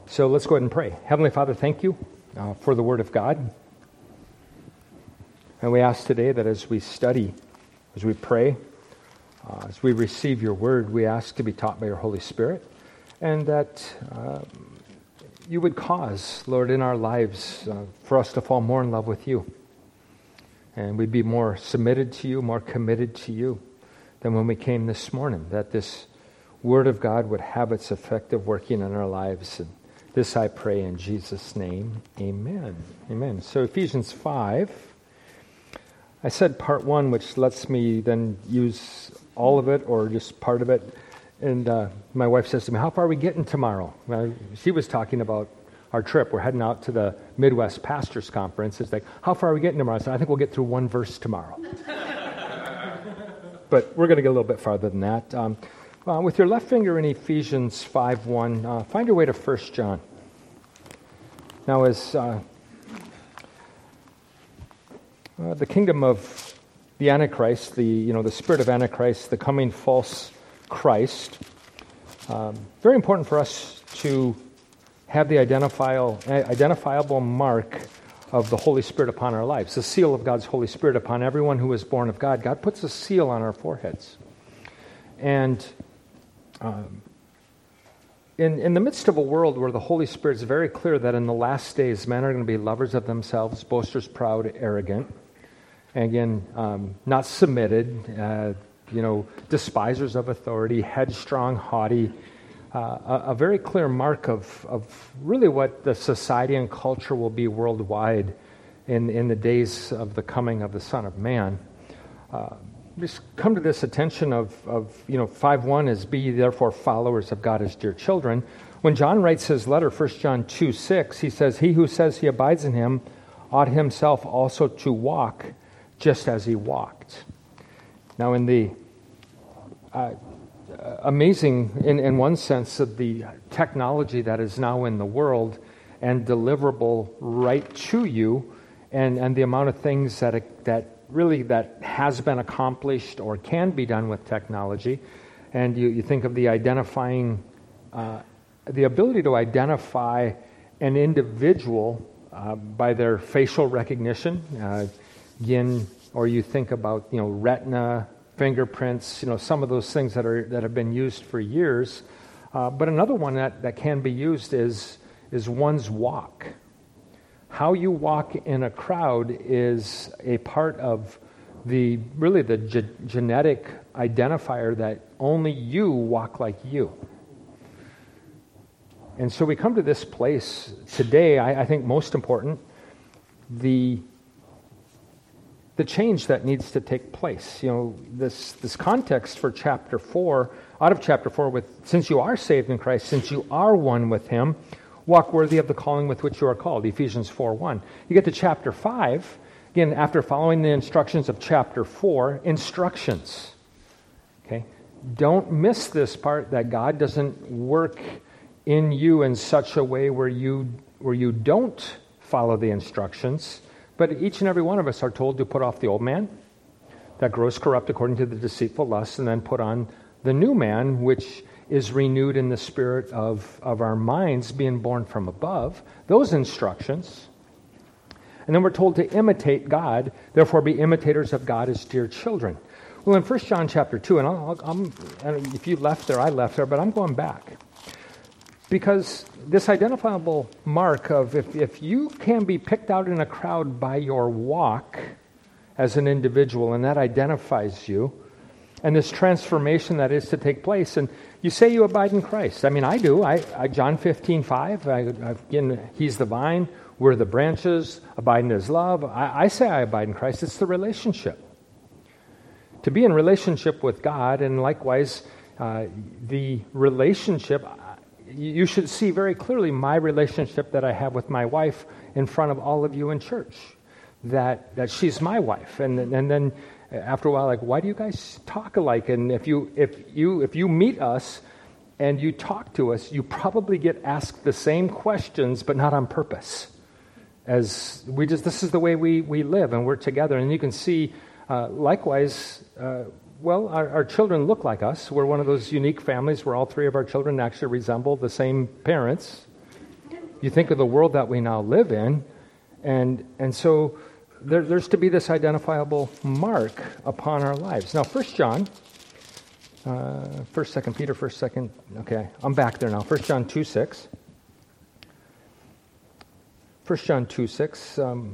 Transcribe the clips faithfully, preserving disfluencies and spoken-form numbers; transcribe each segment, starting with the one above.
So let's go ahead and pray. Heavenly Father, thank you uh, for the Word of God. And we ask today that as we study, as we pray, uh, as we receive your Word, we ask to be taught by your Holy Spirit, and that uh, you would cause, Lord, in our lives uh, for us to fall more in love with you. And we'd be more submitted to you, more committed to you than when we came this morning, that this Word of God would have its effective working in our lives. And this I pray in Jesus' name. Amen. Amen. So Ephesians five, I said part one, which lets me then use all of it or just part of it. And uh, my wife says to me, how far are we getting tomorrow? Well, she was talking about our trip. We're heading out to the Midwest Pastors Conference. It's like, how far are we getting tomorrow? I said, I think we'll get through one verse tomorrow. But we're going to get a little bit farther than that. Um, uh, with your left finger in Ephesians five one, uh, find your way to First John. Now, as uh, uh, the kingdom of the Antichrist, the you know the spirit of Antichrist, the coming false Christ, um, very important for us to have the identifiable, identifiable mark of the Holy Spirit upon our lives, the seal of God's Holy Spirit upon everyone who is born of God. God puts a seal on our foreheads. And um, in, in the midst of a world where the Holy Spirit is very clear that in the last days men are going to be lovers of themselves, boasters, proud, arrogant, and again, um, not submitted, uh, you know, despisers of authority, headstrong, haughty, Uh, a, a very clear mark of, of really what the society and culture will be worldwide in, in the days of the coming of the Son of Man. Uh, just come to this attention of, of you know, five one is, be ye therefore followers of God as dear children. When John writes his letter, First John two six, he says, he who says he abides in him ought himself also to walk just as he walked. Now in the... Uh, amazing in, in one sense of the technology that is now in the world and deliverable right to you, and, and the amount of things that it, that really that has been accomplished or can be done with technology. And you, you think of the identifying, uh, the ability to identify an individual uh, by their facial recognition, uh, again, or you think about you know retina, fingerprints, you know, some of those things that are that have been used for years. Uh, but another one that, that can be used is is one's walk. How you walk in a crowd is a part of the really the ge- genetic identifier that only you walk like you. And so we come to this place today, I, I think most important, the the change that needs to take place. You know, this this context for chapter four, out of chapter four, with since you are saved in Christ, since you are one with him, walk worthy of the calling with which you are called, Ephesians four one. You get to chapter five, again, after following the instructions of chapter four, instructions. Okay? Don't miss this part that God doesn't work in you in such a way where you where you don't follow the instructions. But each and every one of us are told to put off the old man that grows corrupt according to the deceitful lusts, and then put on the new man, which is renewed in the spirit of, of our minds, being born from above. Those instructions. And then we're told to imitate God, therefore be imitators of God as dear children. Well, in First John chapter two, and I'll, I'm, if you left there, I left there, but I'm going back. Because this identifiable mark of if, if you can be picked out in a crowd by your walk as an individual, and that identifies you, and this transformation that is to take place, and you say you abide in Christ. I mean, I do. I, I John fifteen five, I, I, again, he's the vine, we're the branches, abide in his love. I, I say I abide in Christ. It's the relationship. To be in relationship with God, and likewise, uh, the relationship... You should see very clearly my relationship that I have with my wife in front of all of you in church, that that she's my wife. And and then after a while, like, why do you guys talk alike? And if you if you if you meet us and you talk to us, you probably get asked the same questions, but not on purpose. As we just this is the way we we live, and we're together. And you can see, uh, likewise. Uh, Well, our, our children look like us. We're one of those unique families where all three of our children actually resemble the same parents. you think of the world that we now live in, and and so there, there's to be this identifiable mark upon our lives. Now, First John, uh, First, Second Peter, First, Second. Okay, I'm back there now. First John two six. First John two six. Um,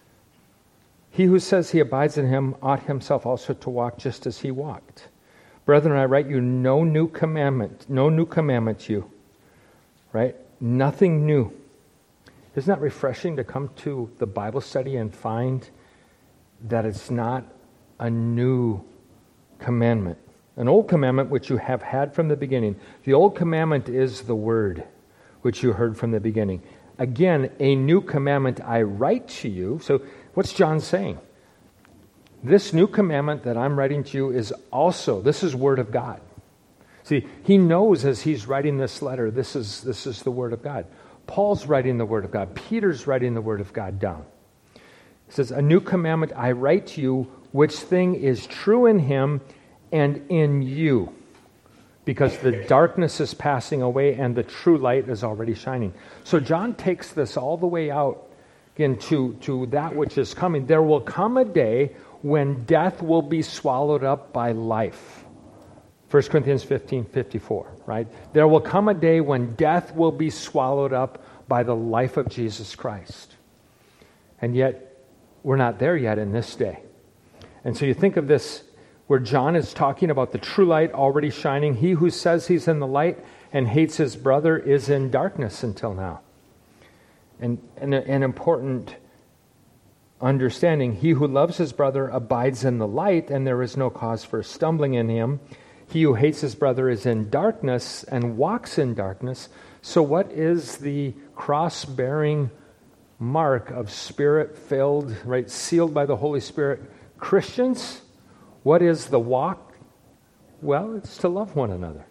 he who says he abides in him ought himself also to walk just as he walked. Brethren, I write you no new commandment, no new commandment to you. Right? Nothing new. Isn't that refreshing to come to the Bible study and find that it's not a new commandment? An old commandment which you have had from the beginning. The old commandment is the word which you heard from the beginning. Again, a new commandment I write to you. So what's John saying? This new commandment that I'm writing to you is also, this is Word of God. See, he knows as he's writing this letter, this is this is the Word of God. Paul's writing the Word of God. Peter's writing the Word of God down. He says, a new commandment I write to you, which thing is true in him and in you, because the darkness is passing away and the true light is already shining. So John takes this all the way out again to, to that which is coming. There will come a day when death will be swallowed up by life. First Corinthians fifteen fifty-four, right? There will come a day when death will be swallowed up by the life of Jesus Christ. And yet, we're not there yet in this day. And so you think of this, where John is talking about the true light already shining. He who says he's in the light and hates his brother is in darkness until now. And, and an important understanding, he who loves his brother abides in the light, and there is no cause for stumbling in him. He who hates his brother is in darkness and walks in darkness. So what is the cross-bearing mark of Spirit-filled, right, sealed by the Holy Spirit Christians? What is the walk? Well, it's to love one another.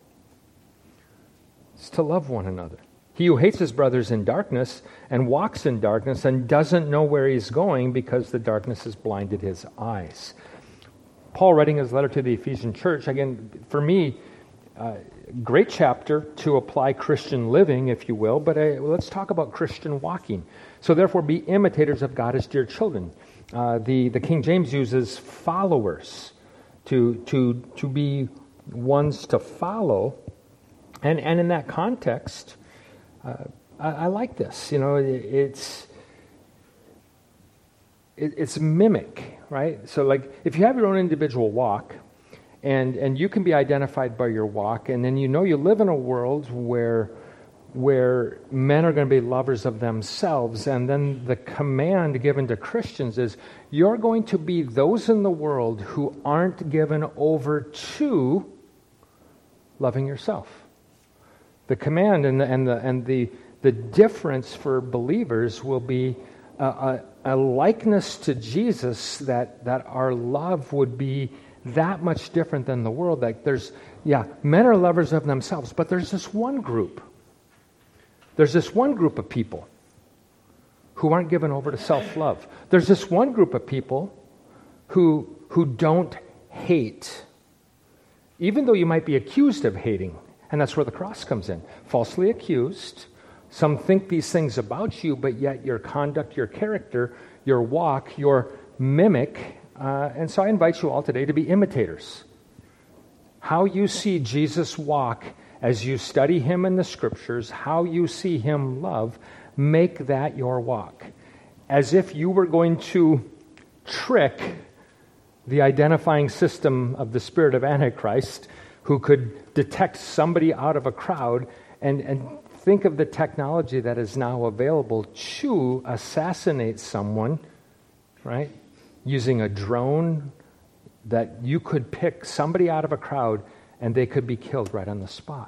It's to love one another. He who hates his brother is in darkness and walks in darkness and doesn't know where he's going because the darkness has blinded his eyes. Paul, writing his letter to the Ephesian church, again, for me, uh, great chapter to apply Christian living, if you will, but uh, let's talk about Christian walking. So therefore, be imitators of God as dear children. Uh, the, the King James uses followers to, to, to be ones to follow. And, and in that context, uh, I, I like this. You know, it, it's... It's mimic, right? So like if you have your own individual walk and and you can be identified by your walk, and then you know you live in a world where where men are going to be lovers of themselves, and then the command given to Christians is you're going to be those in the world who aren't given over to loving yourself. The command and the and the and the, the difference for believers will be a, a a likeness to Jesus, that, that our love would be that much different than the world. Like there's, yeah, men are lovers of themselves, but there's this one group. There's this one group of people who aren't given over to self-love. There's this one group of people who, who don't hate, even though you might be accused of hating. And that's where the cross comes in. Falsely accused. Some think these things about you, but yet your conduct, your character, your walk, your mimic. Uh, and so I invite you all today to be imitators. How you see Jesus walk as you study him in the scriptures, how you see him love, make that your walk. As if you were going to trick the identifying system of the spirit of Antichrist, who could detect somebody out of a crowd and and think of the technology that is now available to assassinate someone, right? Using a drone that you could pick somebody out of a crowd and they could be killed right on the spot.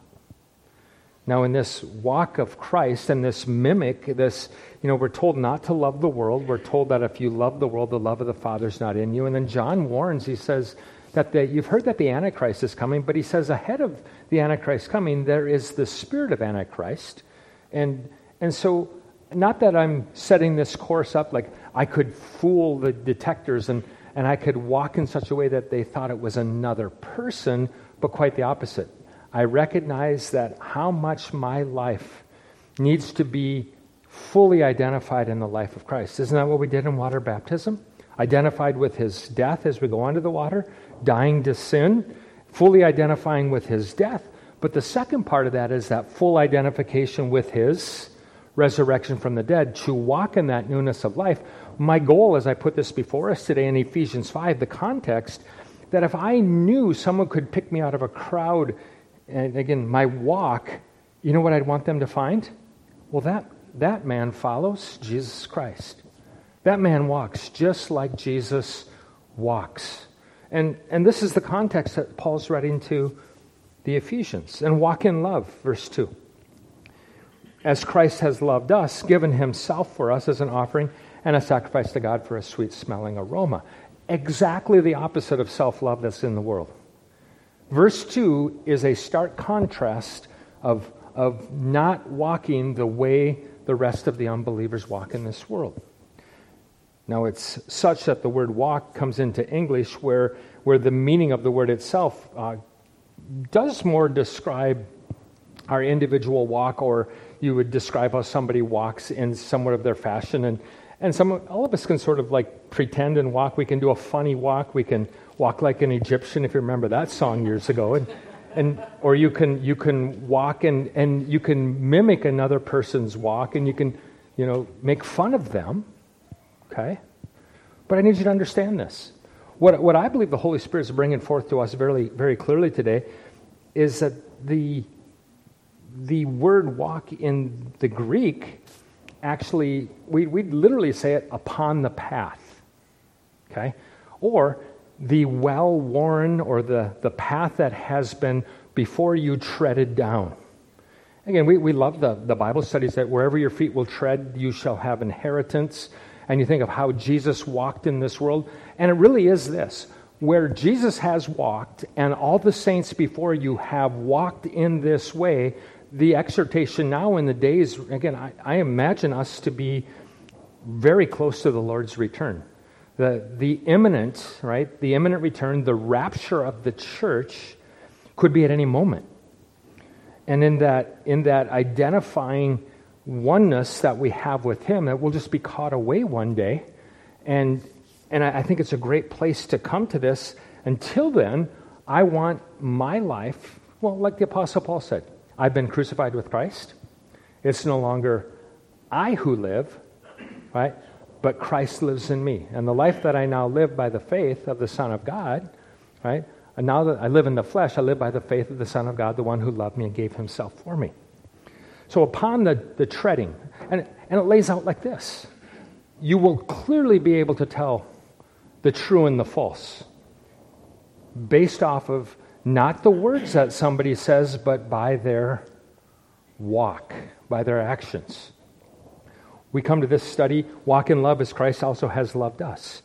Now, in this walk of Christ and this mimic, this, you know, we're told not to love the world. We're told that if you love the world, the love of the Father's not in you. And then John warns, he says, that the, you've heard that the Antichrist is coming, but he says ahead of the Antichrist coming, there is the spirit of Antichrist. And and so, not that I'm setting this course up like I could fool the detectors and, and I could walk in such a way that they thought it was another person, but quite the opposite. I recognize that how much my life needs to be fully identified in the life of Christ. Isn't that what we did in water baptism? Identified with his death as we go under the water, dying to sin, fully identifying with his death. But the second part of that is that full identification with his resurrection from the dead, to walk in that newness of life. My goal, as I put this before us today in Ephesians five, the context, that if I knew someone could pick me out of a crowd, and again, my walk, you know what I'd want them to find? Well, that, that man follows Jesus Christ. That man walks just like Jesus walks. And, and this is the context that Paul's writing to the Ephesians. And walk in love, verse two. As Christ has loved us, given himself for us as an offering and a sacrifice to God for a sweet-smelling aroma. Exactly the opposite of self-love that's in the world. Verse two is a stark contrast of, of not walking the way the rest of the unbelievers walk in this world. Now, it's such that the word walk comes into English where, where the meaning of the word itself uh, does more describe our individual walk, or you would describe how somebody walks in somewhat of their fashion. And, and some all of us can sort of like pretend and walk. We can do a funny walk. We can walk like an Egyptian, if you remember that song years ago. And, and or you can you can walk and, and you can mimic another person's walk, and you can, you know, make fun of them. Okay? But I need you to understand this. What, what I believe the Holy Spirit is bringing forth to us very, very clearly today is that the, the word walk in the Greek, actually, we, we'd literally say it upon the path. Okay? Or the well-worn, or the, the path that has been before you treaded down. Again, we, we love the, the Bible studies that wherever your feet will tread, you shall have inheritance. And you think of how Jesus walked in this world. And it really is this. Where Jesus has walked, and all the saints before you have walked in this way, the exhortation now in the days, again, I, I imagine us to be very close to the Lord's return. The, the imminent, right, the imminent return, the rapture of the church could be at any moment. And in that, in that identifying oneness that we have with him, that we'll just be caught away one day. And and I, I think it's a great place to come to this. Until then, I want my life, well, like the Apostle Paul said, I've been crucified with Christ. It's no longer I who live, right? But Christ lives in me. And the life that I now live by the faith of the Son of God, right? And now that I live in the flesh, I live by the faith of the Son of God, the one who loved me and gave himself for me. So upon the, the treading, and, and it lays out like this, you will clearly be able to tell the true and the false based off of not the words that somebody says, but by their walk, by their actions. We come to this study, walk in love as Christ also has loved us.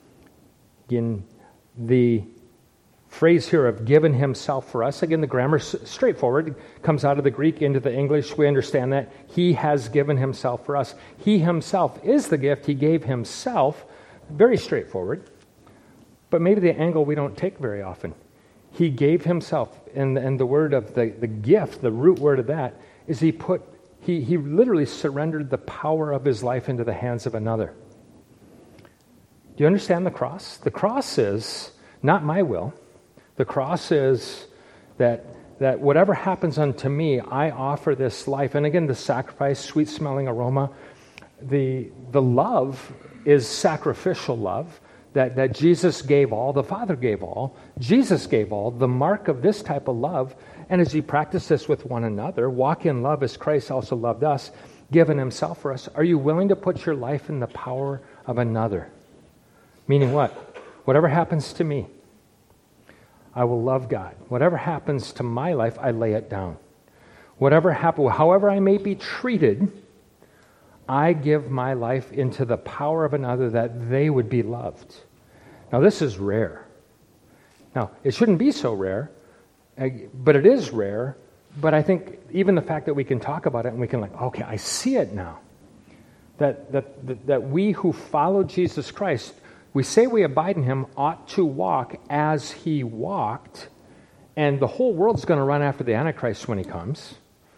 In the phrase here of given himself for us. Again, the grammar's straightforward. It comes out of the Greek into the English. We understand that. He has given himself for us. He himself is the gift. He gave himself. Very straightforward. But maybe the angle we don't take very often. He gave himself. And, and the word of the, the gift, the root word of that, is he put, he, he literally surrendered the power of his life into the hands of another. Do you understand the cross? The cross is not my will. The cross is that that whatever happens unto me, I offer this life. And again, the sacrifice, sweet-smelling aroma. The the love is sacrificial love, that, that Jesus gave all, the Father gave all, Jesus gave all, the mark of this type of love. And as you practice this with one another, walk in love as Christ also loved us, given himself for us. Are you willing to put your life in the power of another? Meaning what? Whatever happens to me, I will love God. Whatever happens to my life, I lay it down. Whatever happen, however I may be treated, I give my life into the power of another that they would be loved. Now, this is rare. Now, it shouldn't be so rare, but it is rare. But I think even the fact that we can talk about it and we can like, okay, I see it now. That that that, that we who follow Jesus Christ, we say we abide in him, ought to walk as he walked, and the whole world's going to run after the Antichrist when he comes.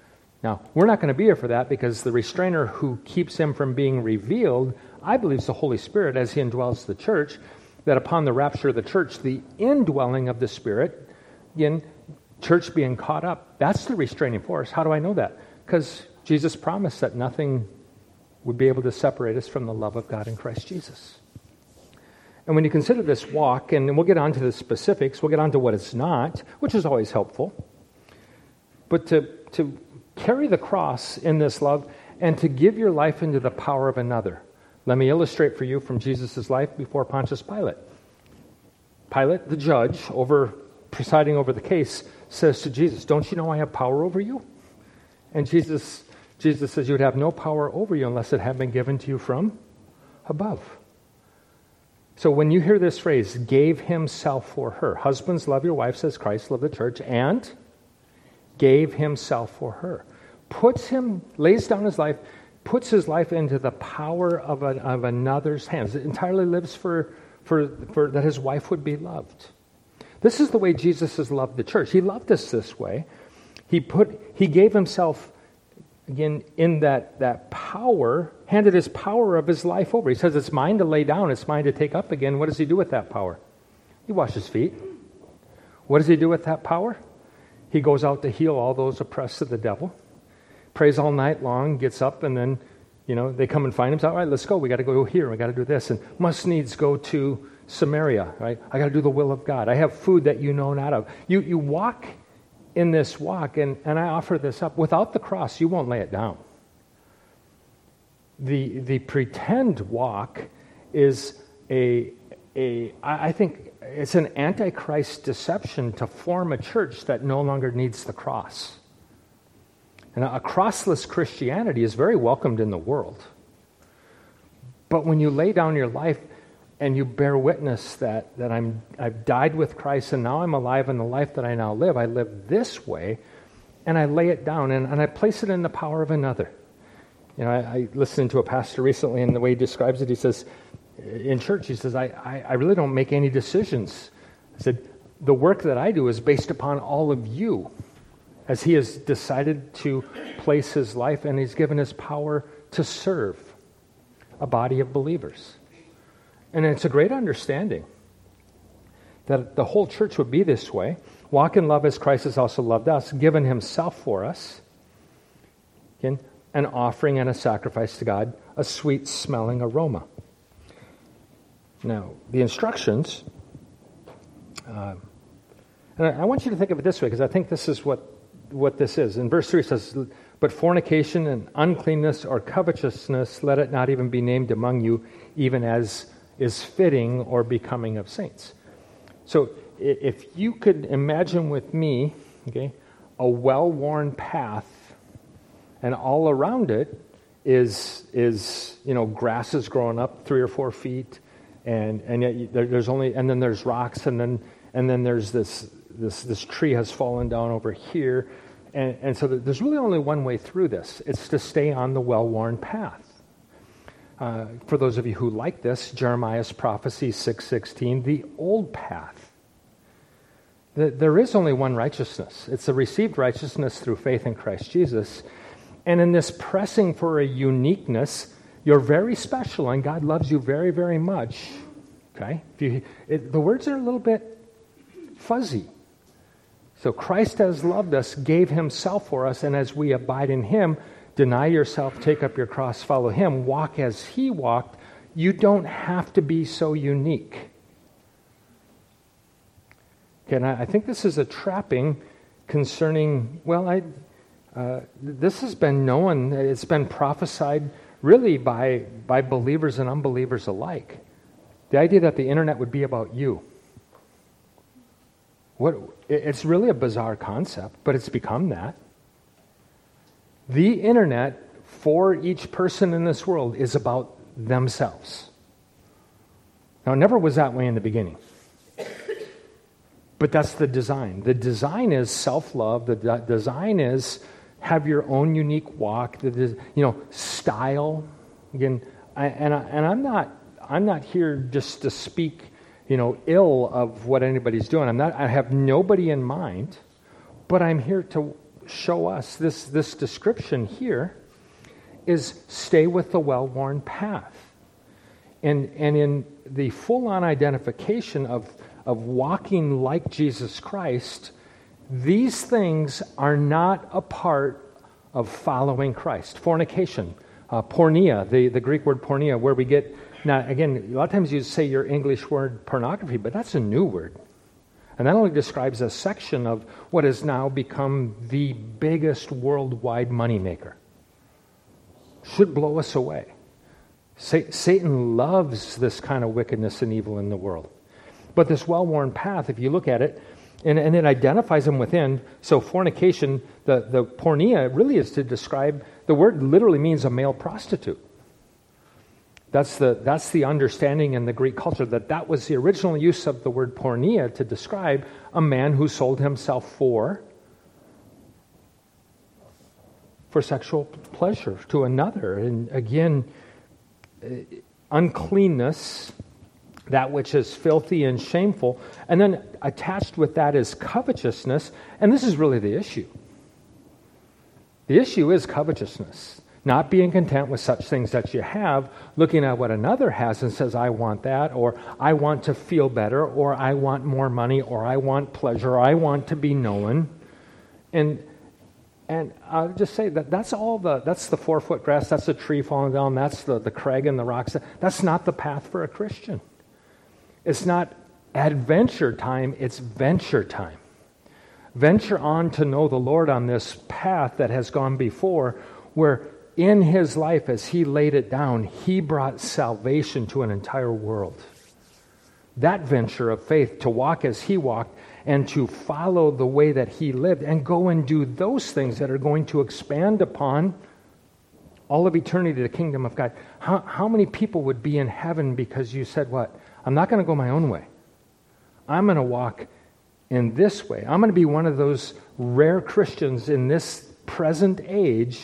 Now, we're not going to be here for that because the restrainer who keeps him from being revealed, I believe, is the Holy Spirit as he indwells the church, that upon the rapture of the church, the indwelling of the Spirit, again, church being caught up, that's the restraining force. How do I know that? Because Jesus promised that nothing would be able to separate us from the love of God in Christ Jesus. And when you consider this walk, and we'll get on to the specifics, we'll get on to what it's not, which is always helpful, but to, to carry the cross in this love and to give your life into the power of another. Let me illustrate for you from Jesus' life before Pontius Pilate. Pilate, the judge, over presiding over the case, says to Jesus, "Don't you know I have power over you?" And Jesus, Jesus says, "You would have no power over you unless it had been given to you from above." So when you hear this phrase, "gave himself for her," husbands, love your wives as Christ loved the church, and gave himself for her. Puts him, lays down his life, puts his life into the power of, a, of another's hands. It entirely lives for, for, for that his wife would be loved. This is the way Jesus has loved the church. He loved us this way. He put, he gave himself, again, in that, that power, handed his power of his life over. He says it's mine to lay down, it's mine to take up again. What does he do with that power? He washes feet. What does he do with that power? He goes out to heal all those oppressed of the devil. Prays all night long, gets up, and then, you know, they come and find him. So, all right, let's go. We got to go here. We got to do this. And must needs go to Samaria, right? I got to do the will of God. I have food that you know not of. You you walk in this walk, and, and I offer this up. Without the cross, you won't lay it down. The the pretend walk is a a I I think it's an antichrist deception to form a church that no longer needs the cross. And a crossless Christianity is very welcomed in the world. But when you lay down your life and you bear witness that, that I'm, I've died with Christ and now I'm alive in the life that I now live, I live this way, and I lay it down and, and I place it in the power of another. You know, I, I listened to a pastor recently, and the way he describes it, he says, in church, he says, I, I, I really don't make any decisions. I said, the work that I do is based upon all of you, as he has decided to place his life and he's given his power to serve a body of believers. And it's a great understanding that the whole church would be this way. Walk in love as Christ has also loved us, given himself for us, again, an offering and a sacrifice to God, a sweet-smelling aroma. Now, the instructions, uh, and I want you to think of it this way, because I think this is what what this is. In verse three it says, "But fornication and uncleanness or covetousness, let it not even be named among you, even as is fitting or becoming of saints." So if you could imagine with me, okay, a well-worn path, and all around it is, is you know, grass is growing up three or four feet, and and yet there, there's only, and then there's rocks, and then and then there's this this this tree has fallen down over here. And, and so there's really only one way through this. It's to stay on the well-worn path. Uh, for those of you who like this, Jeremiah's prophecy six sixteen, the old path. The, there is only one righteousness. It's the received righteousness through faith in Christ Jesus. And in this pressing for a uniqueness, you're very special, and God loves you very, very much. Okay? If you, it, the words are a little bit fuzzy. So Christ has loved us, gave himself for us, and as we abide in him, deny yourself, take up your cross, follow him, walk as he walked. You don't have to be so unique. Okay, and I, I think this is a trapping concerning, well, I, uh, this has been known, it's been prophesied really by, by believers and unbelievers alike. The idea that the internet would be about you. What, it's really a bizarre concept, but it's become that. The internet, for each person in this world, is about themselves. Now, it never was that way in the beginning. But that's the design. The design is self-love. The de- design is have your own unique walk. The de- you know, style. Again, I, and I, and I'm not I'm not here just to speak, you know, ill of what anybody's doing. I'm not. I have nobody in mind, but I'm here to show us, this, this description here, is stay with the well-worn path. And, and in the full-on identification of, of walking like Jesus Christ, these things are not a part of following Christ. Fornication, uh, porneia, the, the Greek word porneia, where we get, now again, a lot of times you say your English word pornography, but that's a new word. And that only describes a section of what has now become the biggest worldwide moneymaker. Should blow us away. Sa- Satan loves this kind of wickedness and evil in the world. But this well-worn path, if you look at it, and, and it identifies them within, so fornication, the, the porneia really is to describe, the word literally means a male prostitute. That's the, that's the understanding in the Greek culture, that that was the original use of the word porneia to describe a man who sold himself for for sexual pleasure to another. And again, uncleanness, that which is filthy and shameful, and then attached with that is covetousness, and this is really the issue. The issue is covetousness. Not being content with such things that you have, looking at what another has and says, I want that, or I want to feel better, or I want more money, or I want pleasure, or I want to be known. And and I'll just say that that's all the, that's the four-foot grass, that's the tree falling down, that's the, the crag and the rocks. That's not the path for a Christian. It's not adventure time, it's venture time. Venture on to know the Lord on this path that has gone before, where in his life, as he laid it down, he brought salvation to an entire world. That venture of faith, to walk as he walked and to follow the way that he lived and go and do those things that are going to expand upon all of eternity, the kingdom of God. How, how many people would be in heaven because you said, what? I'm not going to go my own way. I'm going to walk in this way. I'm going to be one of those rare Christians in this present age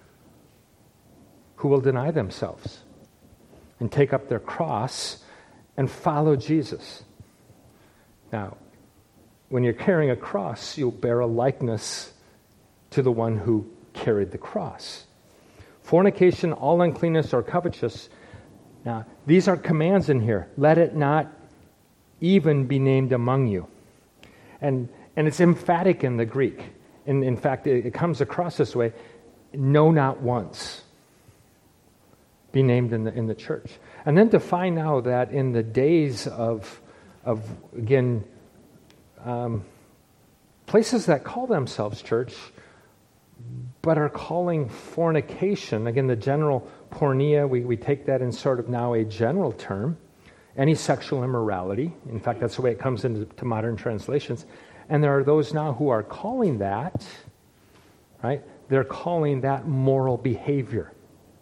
who will deny themselves and take up their cross and follow Jesus. Now, when you're carrying a cross, you'll bear a likeness to the one who carried the cross. Fornication, all uncleanness, or covetous. Now, these are commands in here. Let it not even be named among you. And and it's emphatic in the Greek. And in fact, it, it comes across this way. No, not once. Be named in the in the church. And then to find out that in the days of, of again, um, places that call themselves church, but are calling fornication, again, the general porneia, we, we take that in sort of now a general term, any sexual immorality. In fact, that's the way it comes into to modern translations. And there are those now who are calling that, right? They're calling that moral behavior.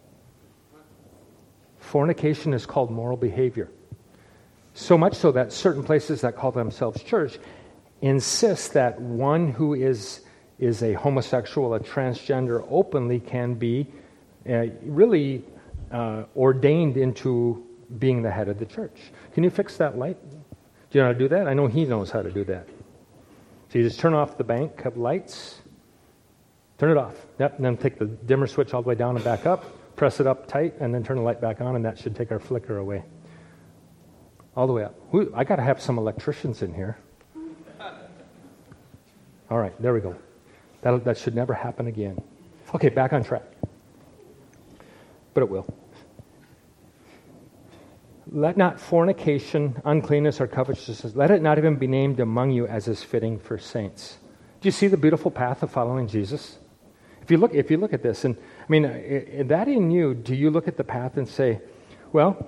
Fornication is called moral behavior. So much so that certain places that call themselves church insist that one who is is a homosexual, a transgender, openly can be uh, really uh, ordained into being the head of the church. Can you fix that light? Do you know how to do that? I know he knows how to do that. So you just turn off the bank of lights, turn it off. Yep, and then take the dimmer switch all the way down and back up, press it up tight, and then turn the light back on, and that should take our flicker away. All the way up. Ooh, I got to have some electricians in here. All right, there we go. That that should never happen again. Okay, back on track. But it will. Let not fornication, uncleanness, or covetousness, let it not even be named among you as is fitting for saints. Do you see the beautiful path of following Jesus? If you look, if you look at this, and I mean, that in you, do you look at the path and say, well,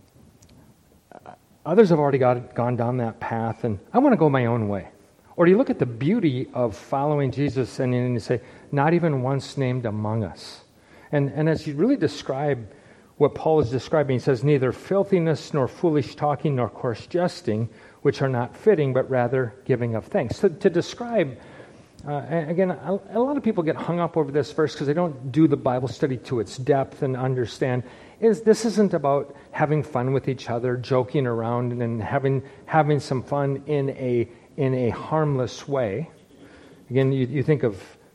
others have already got, gone down that path, and I want to go my own way? Or do you look at the beauty of following Jesus and, and you say, not even once named among us? And, and as you really describe what Paul is describing, he says, neither filthiness nor foolish talking nor coarse jesting, which are not fitting, but rather giving of thanks. So to describe, uh, again, a, a lot of people get hung up over this verse because they don't do the Bible study to its depth and understand. Is this isn't about having fun with each other, joking around, and having having some fun in a in a harmless way. Again, you, you think of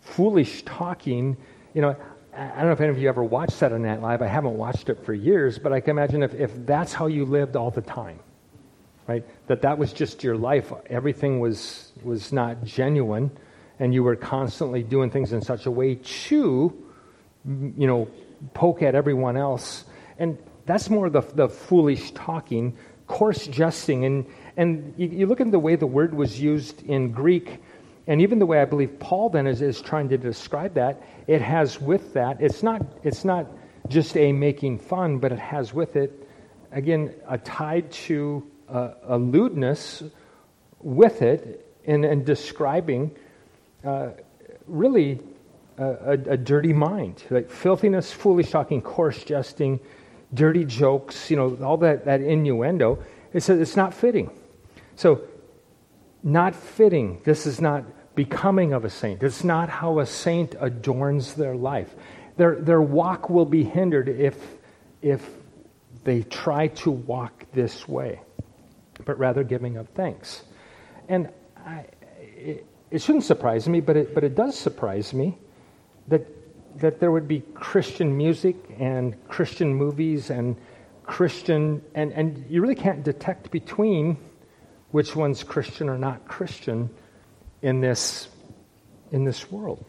foolish talking, you know, I don't know if any of you ever watched Saturday Night Live. I haven't watched it for years, but I can imagine if, if that's how you lived all the time, right? That that was just your life. Everything was was not genuine, and you were constantly doing things in such a way to, you know, poke at everyone else. And that's more the the foolish talking, coarse jesting. And, and you, you look at the way the word was used in Greek, and even the way I believe Paul then is, is trying to describe that, it has with that, it's not it's not just a making fun, but it has with it, again, a tied to a, a lewdness with it, and, and describing uh, really a, a, a dirty mind, like filthiness, foolish talking, coarse jesting, dirty jokes, you know, all that, that innuendo. It's, it's not fitting. So, not fitting. This is not becoming of a saint. It's not how a saint adorns their life. Their their walk will be hindered if if they try to walk this way, but rather giving of thanks. And I, it, it shouldn't surprise me, but it but it does surprise me that that there would be Christian music and Christian movies and Christian and, and you really can't detect between which one's Christian or not Christian in this in this world.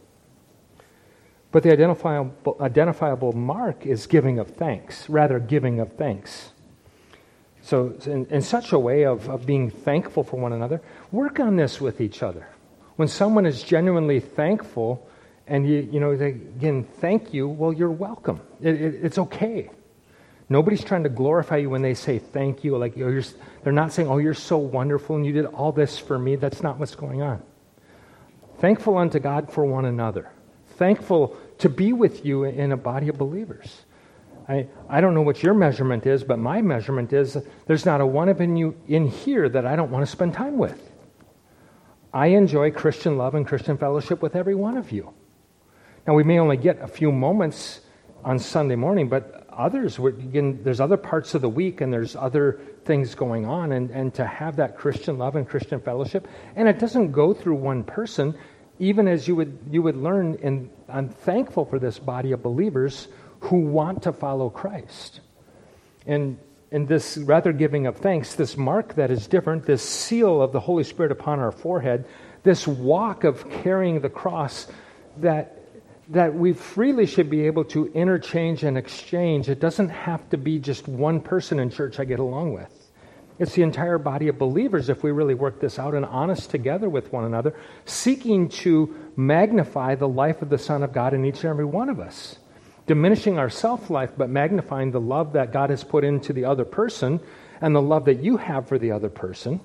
But the identifiable, identifiable mark is giving of thanks, rather giving of thanks. So in, in such a way of, of being thankful for one another, work on this with each other. When someone is genuinely thankful and you you know, they, again, thank you, well, you're welcome. It, it, it's okay. Nobody's trying to glorify you when they say thank you. Like you're, they're not saying, oh, you're so wonderful and you did all this for me. That's not what's going on. Thankful unto God for one another. Thankful to be with you in a body of believers. I, I don't know what your measurement is, but my measurement is there's not a one of you in here that I don't want to spend time with. I enjoy Christian love and Christian fellowship with every one of you. Now, we may only get a few moments on Sunday morning, but others, again, there's other parts of the week and there's other things going on, and, and to have that Christian love and Christian fellowship, and it doesn't go through one person, even as you would you would learn, and I'm thankful for this body of believers who want to follow Christ. And in this rather giving of thanks, this mark that is different, this seal of the Holy Spirit upon our forehead, this walk of carrying the cross that that we freely should be able to interchange and exchange. It doesn't have to be just one person in church I get along with. It's the entire body of believers, if we really work this out and honest together with one another, seeking to magnify the life of the Son of God in each and every one of us. Diminishing our self-life, but magnifying the love that God has put into the other person and the love that you have for the other person.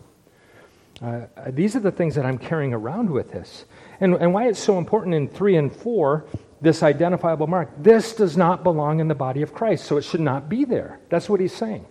Uh, these are the things that I'm carrying around with this. And, and why it's so important in three and four, this identifiable mark. This does not belong in the body of Christ, so it should not be there. That's what he's saying.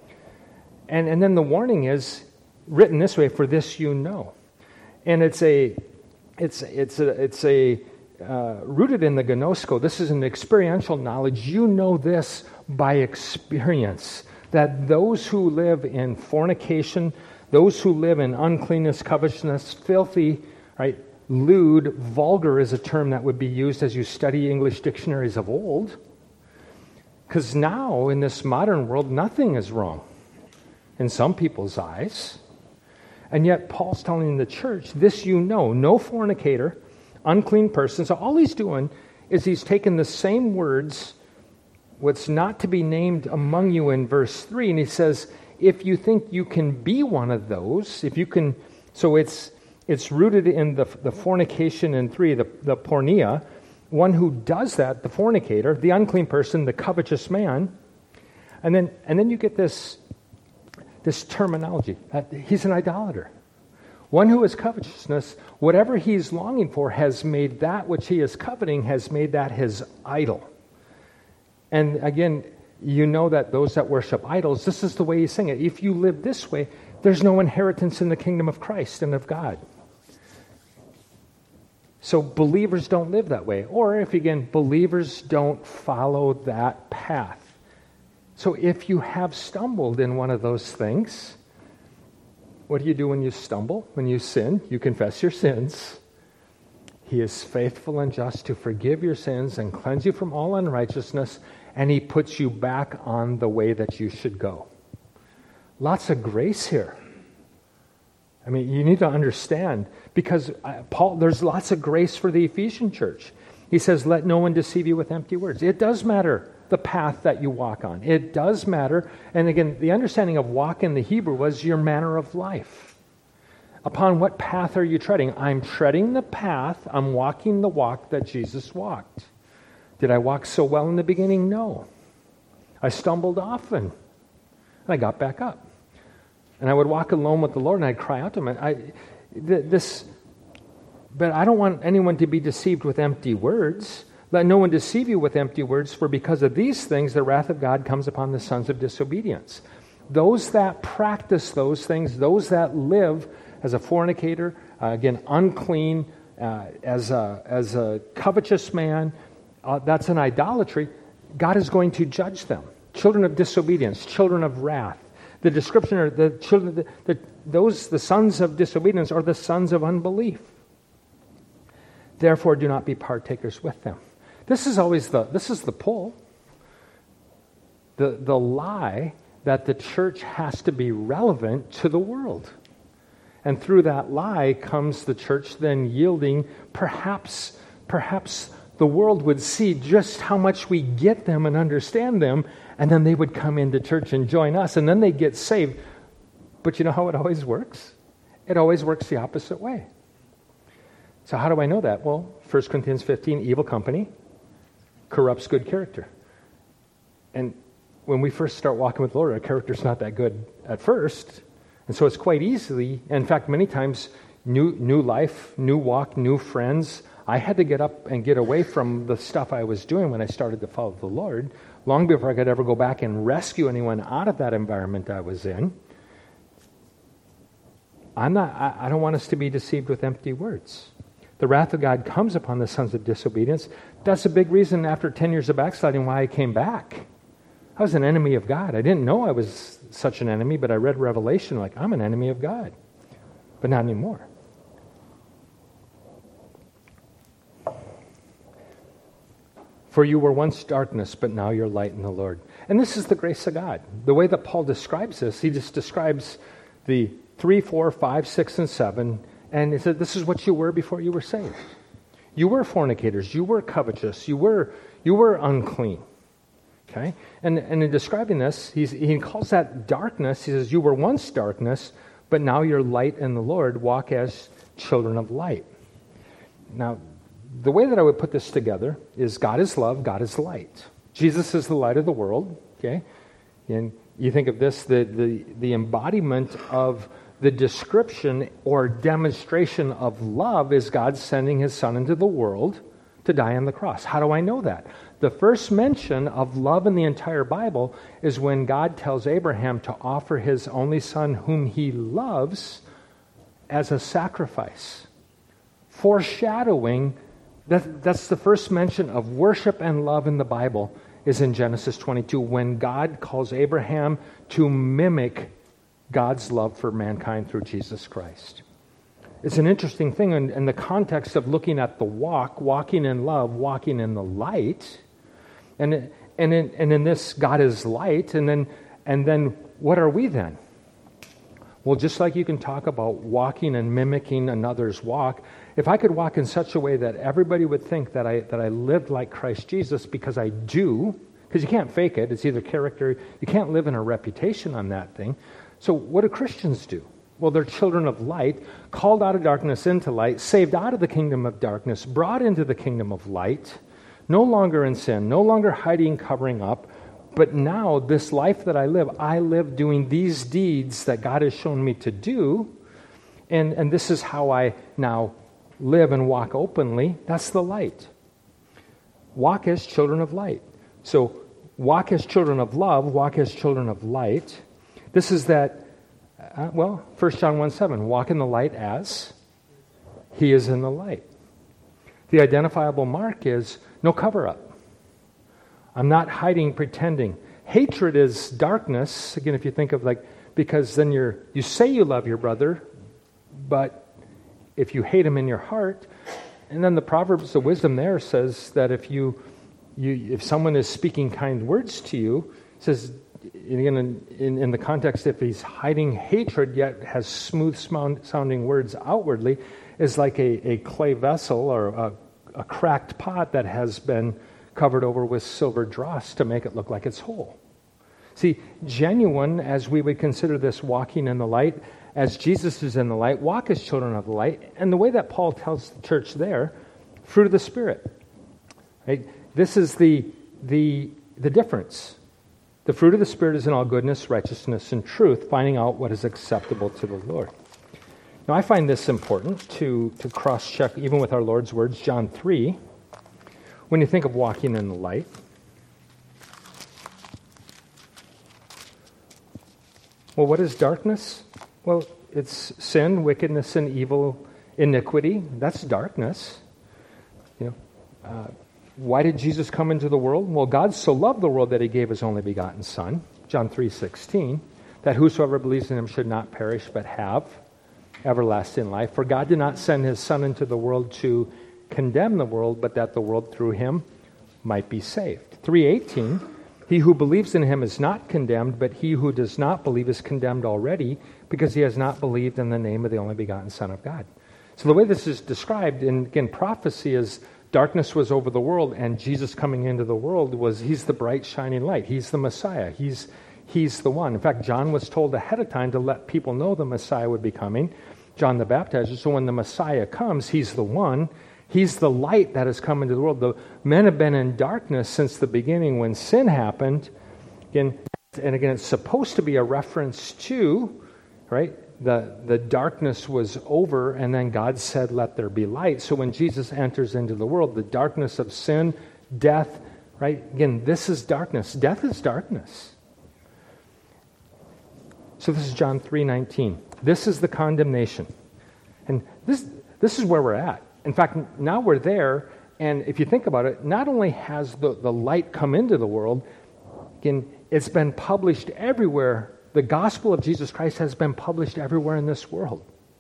And, and then the warning is written this way, for this you know. And it's a, it's, it's a, it's a uh, rooted in the gnosko. This is an experiential knowledge. You know this by experience, that those who live in fornication, those who live in uncleanness, covetousness, filthy, right, lewd, vulgar is a term that would be used as you study English dictionaries of old. Because now, in this modern world, nothing is wrong in some people's eyes. And yet, Paul's telling the church, this you know, no fornicator, unclean person. So all he's doing is he's taken the same words, what's not to be named among you in verse three, and he says, if you think you can be one of those, if you can, so it's it's rooted in the the fornication in three, the, the porneia, one who does that, the fornicator, the unclean person, the covetous man, and then and then you get this this terminology, that he's an idolater. One who is covetousness, whatever he's longing for has made that which he is coveting, has made that his idol. And again, you know that those that worship idols, this is the way he's saying it. If you live this way, there's no inheritance in the kingdom of Christ and of God. So believers don't live that way. Or if, again, believers don't follow that path. So if you have stumbled in one of those things, what do you do when you stumble? When you sin, you confess your sins. He is faithful and just to forgive your sins and cleanse you from all unrighteousness, and he puts you back on the way that you should go. Lots of grace here. I mean, you need to understand, because uh, Paul, there's lots of grace for the Ephesian church. He says, let no one deceive you with empty words. It does matter the path that you walk on. It does matter. And again, the understanding of walk in the Hebrew was your manner of life. Upon what path are you treading? I'm treading the path. I'm walking the walk that Jesus walked. Did I walk so well in the beginning? No. I stumbled often. And I got back up. And I would walk alone with the Lord, and I'd cry out to him. I, th- this, but I don't want anyone to be deceived with empty words. Let no one deceive you with empty words, for because of these things the wrath of God comes upon the sons of disobedience. Those that practice those things, those that live as a fornicator, uh, again, unclean, uh, as, a, as a covetous man, uh, that's an idolatry. God is going to judge them. Children of disobedience, children of wrath. The description are the children, the, the, those, the sons of disobedience are the sons of unbelief. Therefore, do not be partakers with them. This is always the, this is the pull. The, the lie that the church has to be relevant to the world. And through that lie comes the church then yielding, perhaps, perhaps the world would see just how much we get them and understand them, and then they would come into church and join us, and then they get saved. But you know how it always works? It always works the opposite way. So how do I know that? Well, First Corinthians fifteen, evil company corrupts good character. And when we first start walking with the Lord, our character's not that good at first. And so it's quite easily, in fact, many times, new new life, new walk, new friends. I had to get up and get away from the stuff I was doing when I started to follow the Lord, long before I could ever go back and rescue anyone out of that environment I was in. I'm not, I, I don't want us to be deceived with empty words. The wrath of God comes upon the sons of disobedience. That's a big reason after ten years of backsliding why I came back. I was an enemy of God. I didn't know I was such an enemy, but I read Revelation like, I'm an enemy of God. But not anymore. For you were once darkness, but now you're light in the Lord. And this is the grace of God. The way that Paul describes this, he just describes the three, four, five, six, and seven, and he said, this is what you were before you were saved. You were fornicators. You were covetous. You were you were unclean. Okay? And, and in describing this, he's, he calls that darkness. He says, you were once darkness, but now you're light in the Lord. Walk as children of light. Now, the way that I would put this together is God is love, God is light. Jesus is the light of the world. Okay? And you think of this, the, the, the embodiment of the description or demonstration of love is God sending his son into the world to die on the cross. How do I know that? The first mention of love in the entire Bible is when God tells Abraham to offer his only son whom he loves as a sacrifice. Foreshadowing, that, that's the first mention of worship and love in the Bible is in Genesis twenty-two, when God calls Abraham to mimic God's love for mankind through Jesus Christ. It's an interesting thing in, in the context of looking at the walk, walking in love, walking in the light. And and in, and in this, God is light. And then and then what are we then? Well, just like you can talk about walking and mimicking another's walk, if I could walk in such a way that everybody would think that I that I lived like Christ Jesus, because I do, because you can't fake it. It's either character. You can't live in a reputation on that thing. So what do Christians do? Well, they're children of light, called out of darkness into light, saved out of the kingdom of darkness, brought into the kingdom of light, no longer in sin, no longer hiding, covering up, but now this life that I live, I live doing these deeds that God has shown me to do, and, and this is how I now live and walk openly. That's the light. Walk as children of light. So walk as children of love, walk as children of light. This is that, uh, well, First John one seven, walk in the light as he is in the light. The identifiable mark is no cover-up. I'm not hiding, pretending. Hatred is darkness. Again, if you think of like, because then you're, you say you love your brother, but if you hate him in your heart, And then the Proverbs of wisdom there says that if you, you if someone is speaking kind words to you, it says, in, in, in the context, if he's hiding hatred yet has smooth sounding words outwardly, is like a, a clay vessel or a, a cracked pot that has been covered over with silver dross to make it look like it's whole. See, genuine, as we would consider this walking in the light, as Jesus is in the light, walk as children of the light. And the way that Paul tells the church there, fruit of the Spirit. Right? This is the, the, the difference. The fruit of the Spirit is in all goodness, righteousness, and truth, finding out what is acceptable to the Lord. Now, I find this important to, to cross-check, even with our Lord's words, John three, when you think of walking in the light. Well, what is darkness? Well, it's sin, wickedness, and evil, iniquity. That's darkness. You know, uh, why did Jesus come into the world? Well, God so loved the world that he gave his only begotten Son, John three sixteen, that whosoever believes in him should not perish but have everlasting life. For God did not send his Son into the world to condemn the world, but that the world through him might be saved. three eighteen, he who believes in him is not condemned, but he who does not believe is condemned already, because he has not believed in the name of the only begotten Son of God. So the way this is described in, in prophecy is darkness was over the world, and Jesus coming into the world was, he's the bright shining light. He's the Messiah. He's, he's the one. In fact, John was told ahead of time to let people know the Messiah would be coming, John the Baptizer. So when the Messiah comes, he's the one. He's the light that has come into the world. The men have been in darkness since the beginning when sin happened. Again, and again, it's supposed to be a reference to, right? The, the darkness was over, and then God said, let there be light. So when Jesus enters into the world, the darkness of sin, death, right? Again, this is darkness. Death is darkness. So this is John three nineteen. This is the condemnation. And this this is where we're at. In fact, now we're there, and if you think about it, not only has the, the light come into the world, again, it's been published everywhere. The gospel of Jesus Christ has been published everywhere in this world.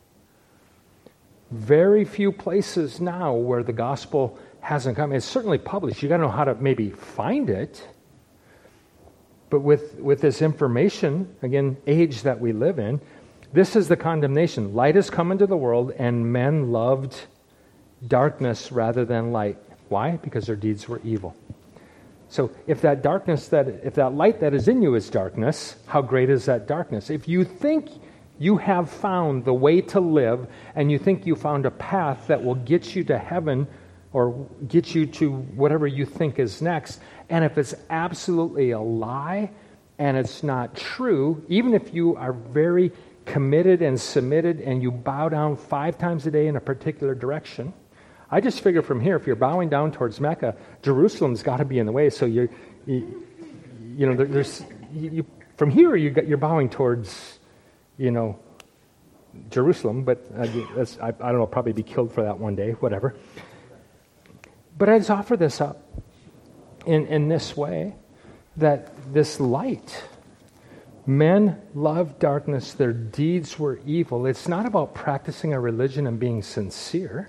Very few places now where the gospel hasn't come. It's certainly published. You got to know how to maybe find it. But with, with this information, again, age that we live in, this is the condemnation. Light has come into the world, and men loved darkness rather than light. Why? Because their deeds were evil. So if that darkness, that if that light that is in you is darkness, how great is that darkness? If you think you have found the way to live, and you think you found a path that will get you to heaven or get you to whatever you think is next, and if it's absolutely a lie and it's not true, even if you are very committed and submitted and you bow down five times a day in a particular direction, I just figure from here, if you're bowing down towards Mecca, Jerusalem's got to be in the way. So you're, you, you know, there, there's you, you, from here you got, you're bowing towards, you know, Jerusalem. But uh, that's, I, I don't know, I'll probably be killed for that one day, whatever. But I just offer this up in in this way, that this light. Men loved darkness; their deeds were evil. It's not about practicing a religion and being sincere.